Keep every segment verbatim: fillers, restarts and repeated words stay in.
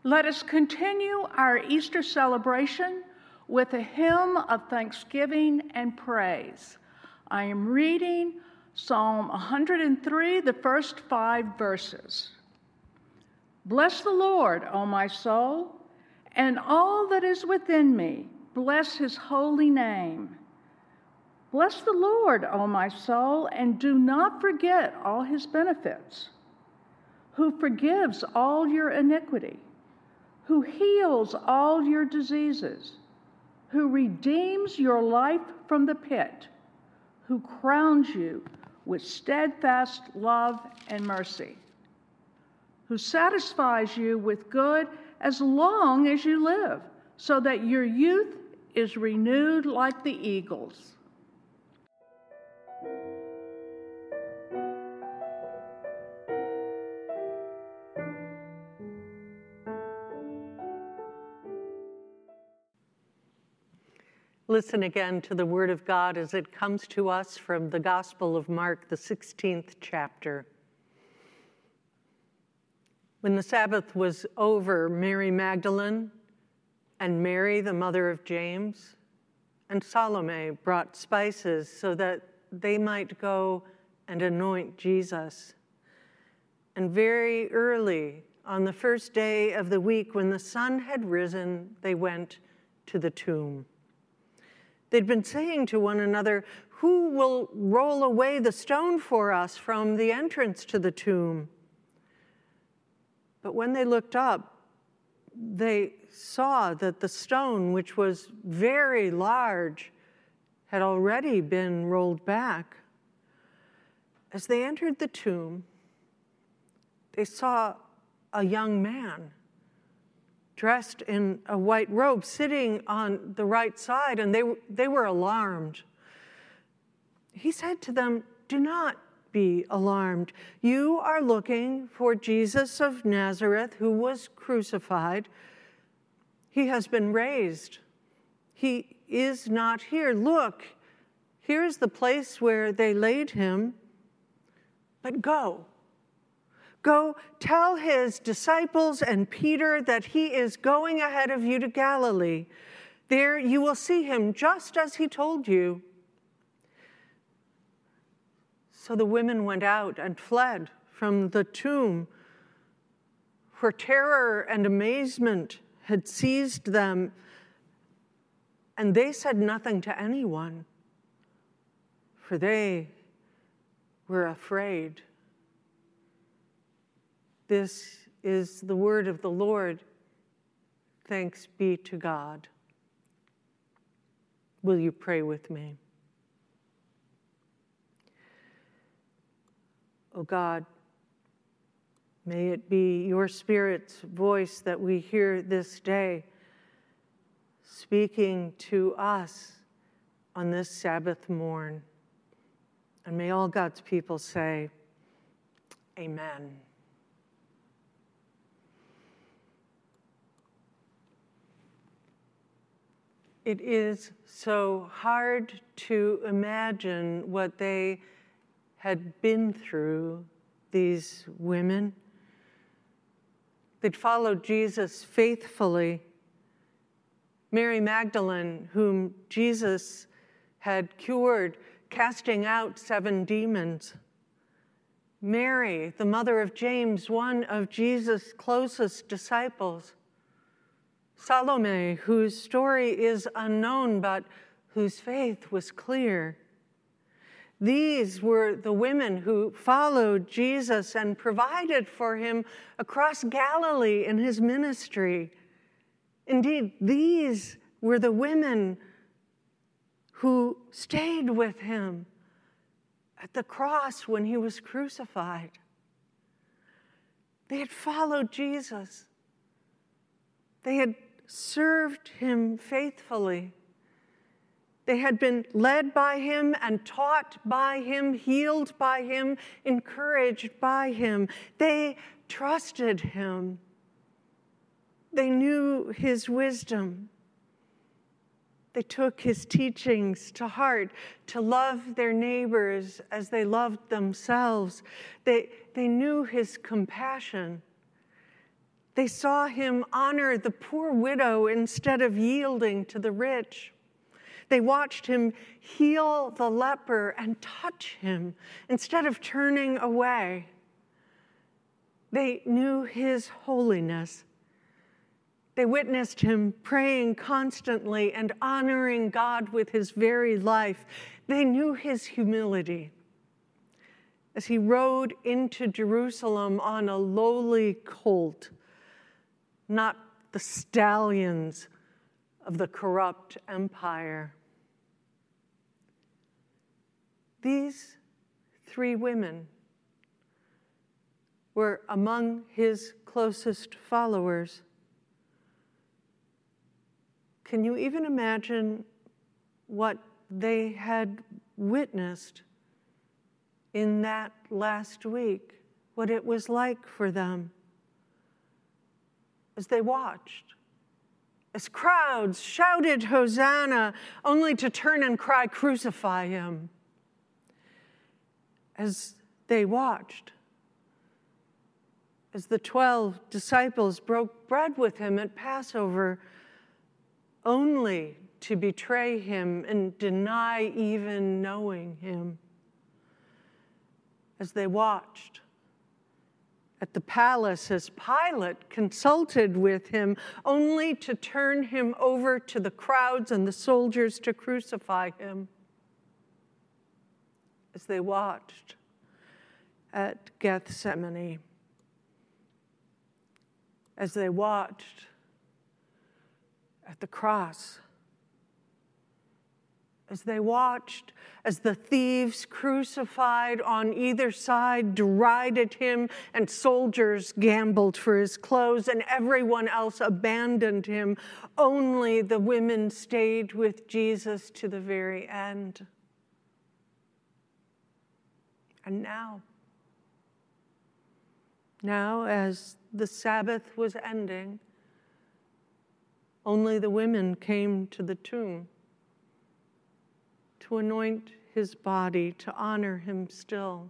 Let us continue our Easter celebration with a hymn of thanksgiving and praise. I am reading Psalm one hundred three, the first five verses. Bless the Lord, O my soul, and all that is within me. Bless his holy name. Bless the Lord, O my soul, and do not forget all his benefits, who forgives all your iniquity, who heals all your diseases, who redeems your life from the pit, who crowns you with steadfast love and mercy, who satisfies you with good as long as you live, so that your youth is renewed like the eagles. Listen again to the word of God as it comes to us from the Gospel of Mark, the sixteenth chapter. When the Sabbath was over, Mary Magdalene and Mary, the mother of James, and Salome brought spices so that they might go and anoint Jesus. And very early, on the first day of the week, when the sun had risen, they went to the tomb. They'd been saying to one another, "Who will roll away the stone for us from the entrance to the tomb?" But when they looked up, they saw that the stone, which was very large, had already been rolled back. As they entered the tomb, they saw a young man dressed in a white robe, sitting on the right side, and they, they were alarmed. He said to them, "Do not be alarmed. You are looking for Jesus of Nazareth, who was crucified. He has been raised. He is not here. Look, here is the place where they laid him. But go. Go tell his disciples and Peter that he is going ahead of you to Galilee. There you will see him just as he told you." So the women went out and fled from the tomb, for terror and amazement had seized them, and they said nothing to anyone, for they were afraid. This is the word of the Lord. Thanks be to God. Will you pray with me? O God, may it be your Spirit's voice that we hear this day, speaking to us on this Sabbath morn. And may all God's people say, Amen. It is so hard to imagine what they had been through, these women. They'd followed Jesus faithfully. Mary Magdalene, whom Jesus had cured, casting out seven demons. Mary, the mother of James, one of Jesus' closest disciples. Salome, whose story is unknown, but whose faith was clear. These were the women who followed Jesus and provided for him across Galilee in his ministry. Indeed, these were the women who stayed with him at the cross when he was crucified. They had followed Jesus. They had served him faithfully. They had been led by him and taught by him, healed by him, encouraged by him. They trusted him. They knew his wisdom. They took his teachings to heart, to love their neighbors as they loved themselves. They, they knew his compassion. They saw him honor the poor widow instead of yielding to the rich. They watched him heal the leper and touch him instead of turning away. They knew his holiness. They witnessed him praying constantly and honoring God with his very life. They knew his humility as he rode into Jerusalem on a lowly colt, not the stallions of the corrupt empire. These three women were among his closest followers. Can you even imagine what they had witnessed in that last week, what it was like for them as they watched, as crowds shouted Hosanna, only to turn and cry, crucify him, as they watched, as the twelve disciples broke bread with him at Passover, only to betray him and deny even knowing him, as they watched at the palace as Pilate consulted with him, only to turn him over to the crowds and the soldiers to crucify him, as they watched at Gethsemane, as they watched at the cross, as they watched as the thieves crucified on either side derided him, and soldiers gambled for his clothes, and everyone else abandoned him. Only the women stayed with Jesus to the very end. And now, now as the Sabbath was ending, only the women came to the tomb to anoint his body, to honor him still.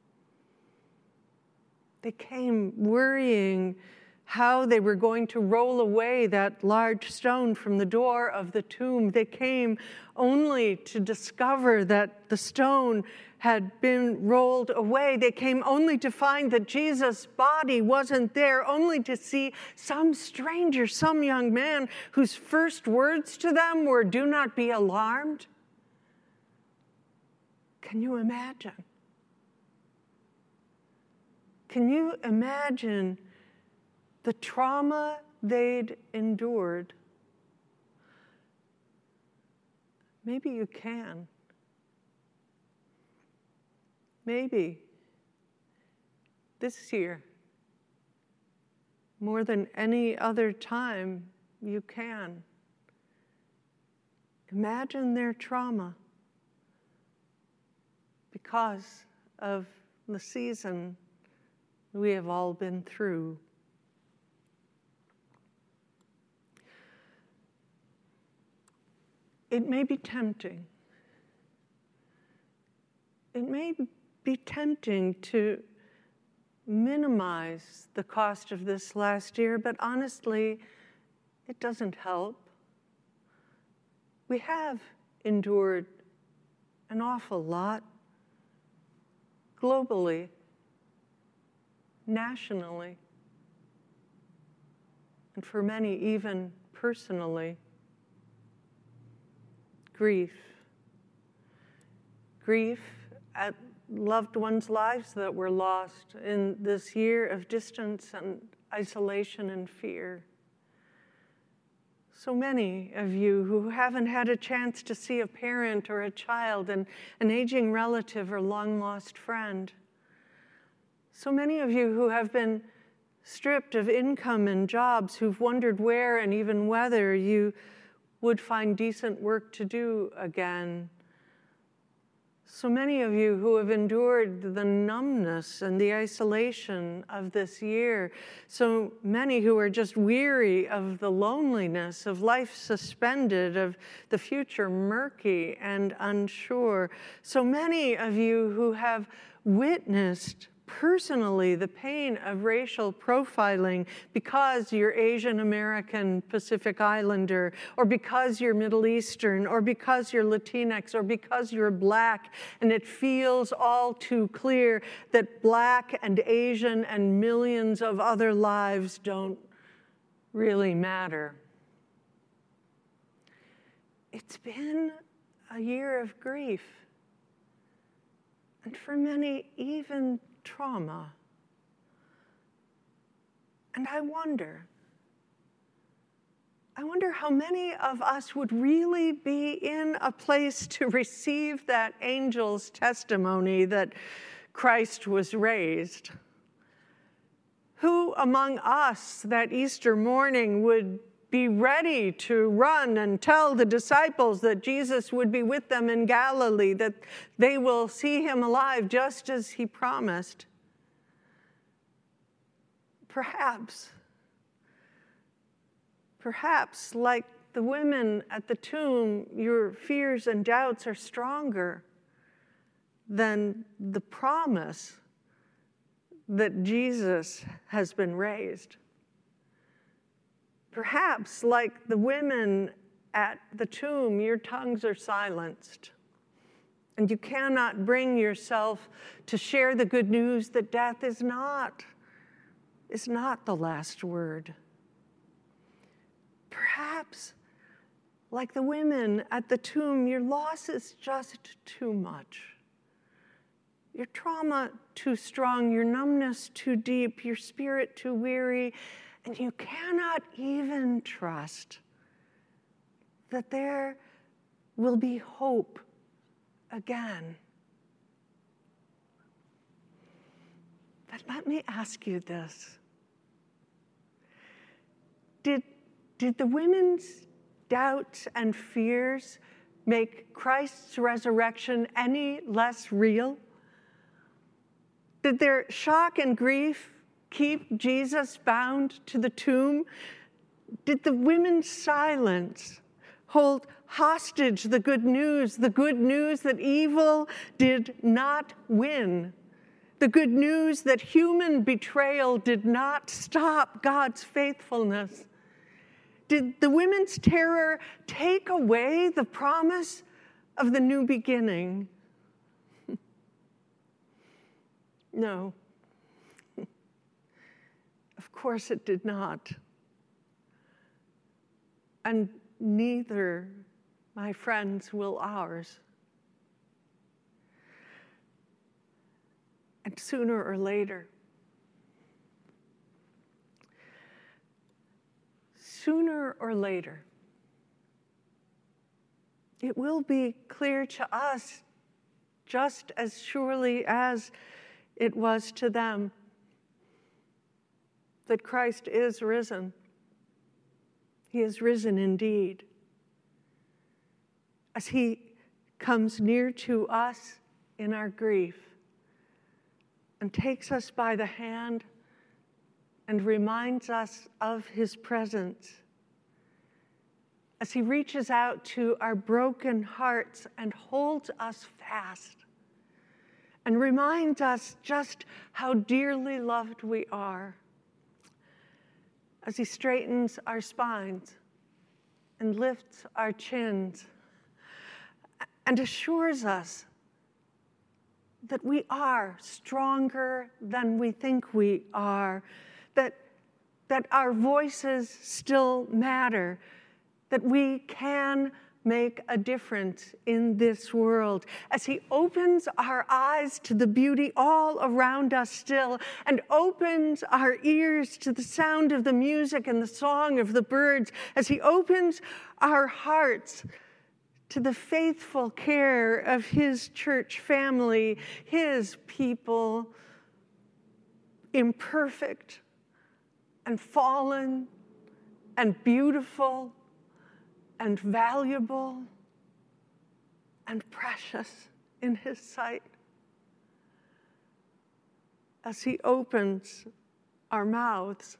They came worrying how they were going to roll away that large stone from the door of the tomb. They came only to discover that the stone had been rolled away. They came only to find that Jesus' body wasn't there, only to see some stranger, some young man whose first words to them were, "Do not be alarmed." Can you imagine? Can you imagine the trauma they'd endured? Maybe you can. Maybe this year, more than any other time, you can. Imagine their trauma because of the season we have all been through. It may be tempting. It may be tempting to minimize the cost of this last year, but honestly, it doesn't help. We have endured an awful lot, globally, nationally, and for many even personally. Grief. Grief at loved ones' lives that were lost in this year of distance and isolation and fear. So many of you who haven't had a chance to see a parent or a child, and an aging relative or long-lost friend. So many of you who have been stripped of income and jobs, who've wondered where and even whether you would find decent work to do again. So many of you who have endured the numbness and the isolation of this year. So many who are just weary of the loneliness, of life suspended, of the future murky and unsure. So many of you who have witnessed personally the pain of racial profiling because you're Asian American Pacific Islander, or because you're Middle Eastern, or because you're Latinx, or because you're Black, and it feels all too clear that Black and Asian and millions of other lives don't really matter. It's been a year of grief, and for many, even trauma. And I wonder, I wonder how many of us would really be in a place to receive that angel's testimony that Christ was raised. Who among us that Easter morning would be ready to run and tell the disciples that Jesus would be with them in Galilee, that they will see him alive just as he promised? Perhaps, perhaps like the women at the tomb, your fears and doubts are stronger than the promise that Jesus has been raised. Perhaps, like the women at the tomb, your tongues are silenced, and you cannot bring yourself to share the good news that death is not, is not the last word. Perhaps, like the women at the tomb, your loss is just too much. Your trauma too strong, your numbness too deep, your spirit too weary, and you cannot even trust that there will be hope again. But let me ask you this. Did, did the women's doubts and fears make Christ's resurrection any less real? Did their shock and grief keep Jesus bound to the tomb? Did the women's silence hold hostage the good news, the good news that evil did not win, the good news that human betrayal did not stop God's faithfulness? Did the women's terror take away the promise of the new beginning? No. Of course it did not. And neither, my friends, will ours. And sooner or later, sooner or later, it will be clear to us, just as surely as it was to them, that Christ is risen. He is risen indeed. As he comes near to us in our grief and takes us by the hand and reminds us of his presence, as he reaches out to our broken hearts and holds us fast and reminds us just how dearly loved we are, as he straightens our spines and lifts our chins and assures us that we are stronger than we think we are, that, that our voices still matter, that we can make a difference in this world, as he opens our eyes to the beauty all around us still, and opens our ears to the sound of the music and the song of the birds, as he opens our hearts to the faithful care of his church family, his people, imperfect and fallen and beautiful and valuable and precious in his sight. As he opens our mouths,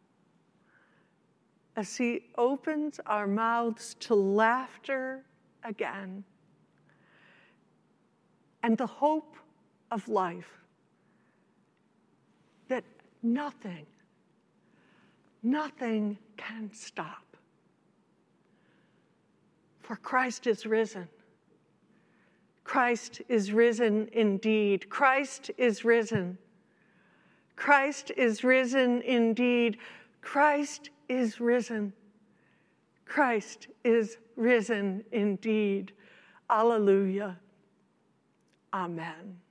as he opens our mouths to laughter again, and the hope of life nothing, nothing can stop. For Christ is risen. Christ is risen indeed. Christ is risen. Christ is risen indeed. Christ is risen. Christ is risen indeed. Alleluia. Amen.